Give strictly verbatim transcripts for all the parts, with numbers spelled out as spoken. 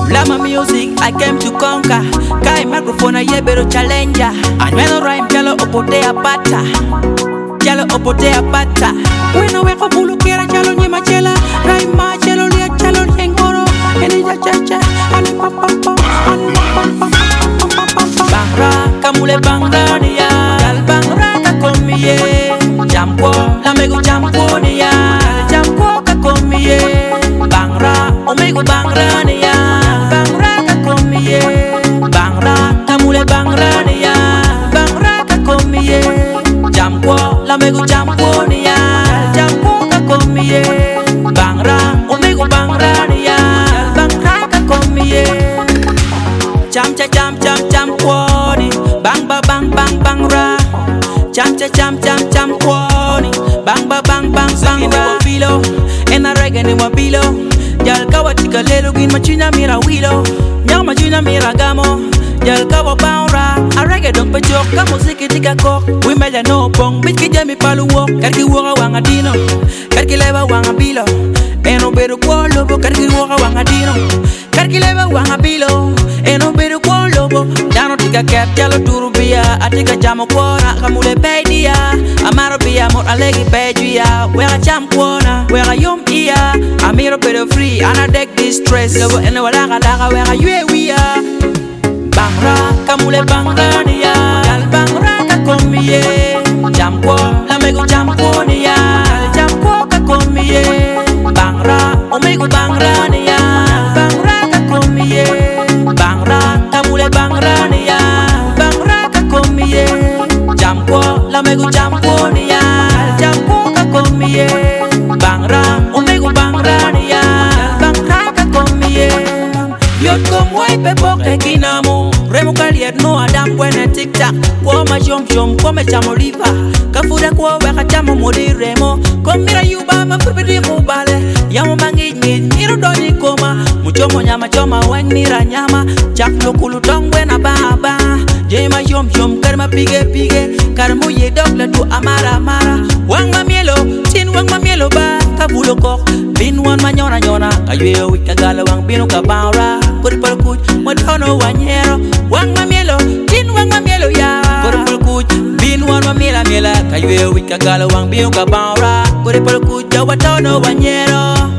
Lama music, I came to conquer. Kai microphone, I better challenger. And when I rhyme, chalo opotea pata. Chalo opotea pata. When I wake up, bulu kera chalo nyema chela. Rhyme ma chalo lia chalo hengoro. Eni ja cha cha, ani pa pa pa, ani pa pa pa. Bangra, kamule bangra niya. Gal bangra ka komiye. Jampo, la megu jampo niya. Jampo ka komiye. Bangra, omegu bangra niya. Bangra ka komiye. Bangra, kamule bangra niya. Bangra ka komiye. Jampo, la megu jampo niya. Jampo ka komiye. Bangra, omegu bangra niya. Bangra ka komiye. Jam cha jam jam jam kwoni. Bang ba bang bang bang ra. Jam cha jam jam jam kwoni. Bang ba bang bang bang ra. Bilo, en a reggae ni wabilo. Yal kawa tika lelo gin machina mira wilo. Nyao machina mira gamo. Yal kawa baura. A reggae dong pechok ka musiki tika kok. We meja no pong bit ki jemi palu wok. Karki woka wanga dino. Karki leva wanga bilo. Eno beru kwa lobo. Karki woka wanga dino. Karki leva wanga bilo. Eno beru kwa lobo. Dano tika kep jalo turu biya. Atika jamo kwona kamule peidia. Amaro biya mot alegi pejuya. Wega jam kwona. Wega yom iya. Amiro pero free. Ana dek distress. Lobo ene walaga laga wega yue wia. Bangra kamule bangra niya. Gal bangra ka komiye. Jam kwa la megu jam kwoniya. Jam kwa ka komiye. Bangra omegu bangra niya. Bangra ka komiye. Bangra kamule bangra niya. Bangra ka komiye. Jam kwa la megu jam kwoniya. Jam kwa ka komiye. Bangra omegu bangra niya. Bangra ka komiye. Yot kom wai pe boke kinamo. Remo kaliet no adam kwene tic tac. Kwa ma jom jom kwa me chamo riva. Kafuda kwa weka chamo modi remo. Kwa mira yuba ma furbidi mubale. Yamo mangi nyin niro doni koma. Muchomo nyama choma wen mira nyama. Chak lokulu tongwe na baba. Jema yom yom karma pige pige. Karmu ye dog la tu amara amara. Wang ma mielo, tin wang ma mielo ba. Kabulo kok, bin wan ma nyona nyona. Kayue wika gala wang binu ka baura. Kuri pal kuch, modono wanyero. Wang ma mielo, tin wang ma mielo ya. Kuri pal kuch, bin wan ma miela miela. Kayue wika gala wang binu ka baura. Kuri pal kuch, jawatono wanyero.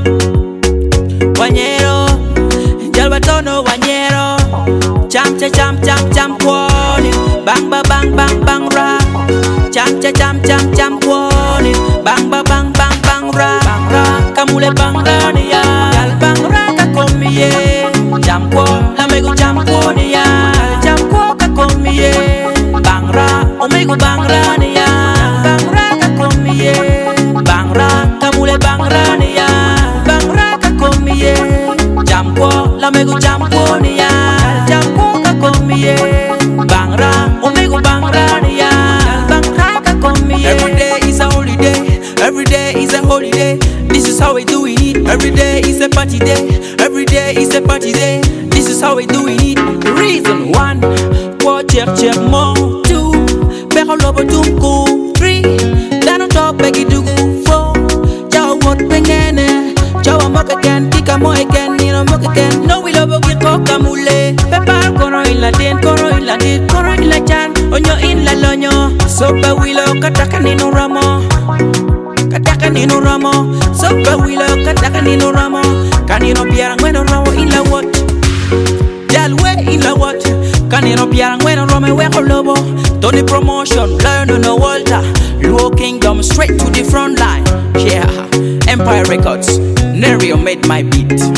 Wanyero, jalwatono wanyero. Jam cha jam jam jam kwoni. Bang ba bang bang bang ra. Jam cha jam jam jam kwoni. Bang ba bang bang bang ra. Bang ra kamule bang ra niya. Gal bang ra ka komiye. Jam kwa la megu jam kwoni ya. Jam kwa ka komiye. Bang ra omegu bang ra niya. Bang ra ka komiye. Bang ra kamule bang ra niya. Bang ra ka komiye. Jam kwa la megu jam kwoni ya. Jam kwa ka komiye. Bang ra omegu bang ra niya. Bang ra ka komiye. Every day is a holiday. Every day is a holiday. This is how we do it. Every day is a party day. Every day is a party day. This is how we do it. Reason one, kwa check check more. Two, beko lobo tumku. Three, dano top begi dugu. Four, jawa wot pengene. Jawa moka ken, kika mo eken, nino moka ken. No we lobo giko kamule. Pepar koro ila den, koro ila dit, koro ila chan. Onyo in la lonyo. Sopa wilo kataka nino ramo. Kataka nino ramo. Sopa wilo kataka nino ramo. Kanino biarang weno ramo in la wat. Jalwe in la wat. Kanino biarang weno ramo weko lobo. Tony promotion, learn no Walter. Luo Kingdom straight to the front line. Yeah, Empire Records. Nerio made my beat.